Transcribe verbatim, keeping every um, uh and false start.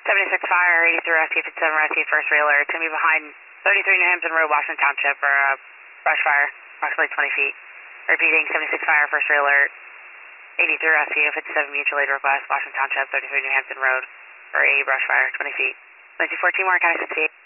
seventy-six Fire, eighty-three Rescue, fifty-seven Rescue, first alert. It's going to be behind thirty-three New Hampton Road, Washington Township for a brush fire, approximately twenty feet. Repeating, seventy-six Fire, first alert. eighty-three Rescue, fifty-seven Mutual Aid Request, Washington Township, thirty-three New Hampton Road for a brush fire, twenty feet. twenty-two fourteen, Warren County sixty-eight.